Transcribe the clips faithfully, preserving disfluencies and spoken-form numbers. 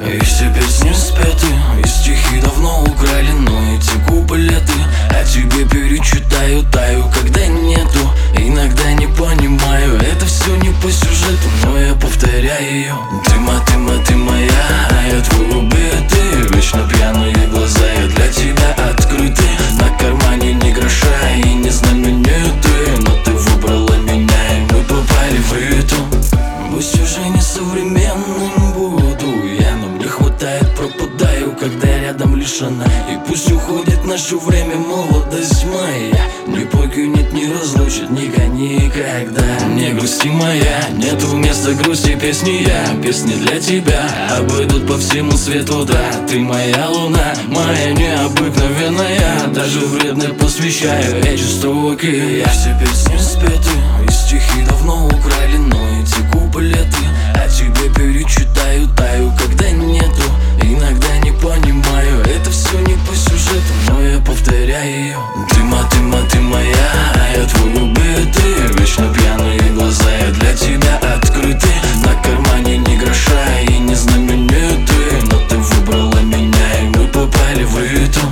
И все песни спеты, и стихи давно украли, но эти куплеты о тебе перечитаю, таю, когда нету. Иногда не понимаю, это все не по сюжету, но я повторяю ее. Ты ма, ты ма, ты моя, а я твой убитый. Вечно пьяные глаза, я для тебя открыты. На кармане ни гроша и не знамениты, но ты выбрала меня, и мы попали в ритм. Пусть уже не современным буду я, но мне хватает, пропадаю, когда рядом лишь она. И пусть уходит наше время, молодость моя не покинет, не разлучит никогда. Не грусти моя, нету вместо грусти песни я. Песни для тебя обойдут по всему свету, да. Ты моя луна, моя необыкновенная. Даже вредно посвящаю эти строки. Я все песни спеты, и стихи давно украли, но эти куплеты о тебе перечитаю, таю, когда нету. Иногда не понимаю, это все не по сюжету, но я повторяю ее. Ты ма, ты ма, ты моя, а я твой убитый. Вечно пьяные глаза, я для тебя открыты. На кармане ни гроша и не знамениты, но ты выбрала меня, и мы попали в ритм.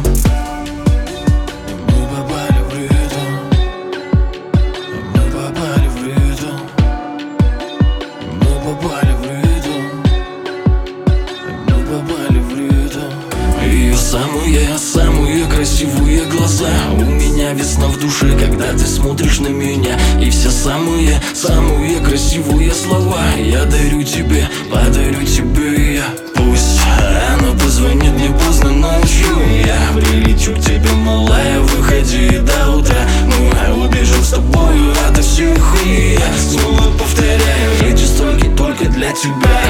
Мы попали в ритм. Мы попали в ритм. Мы попали в ритм. Мы попали в ритм. Ее самые, самые красивые глаза. У меня весна в душе, когда ты смотришь на меня. И все самые, самые красивые слова я дарю тебе, подарю тебе я. Пусть она позвонит мне поздно ночью, я прилечу к тебе, малая, выходи до утра. Мы убежим с тобою ото всех, и я снова повторяю эти строки только для тебя.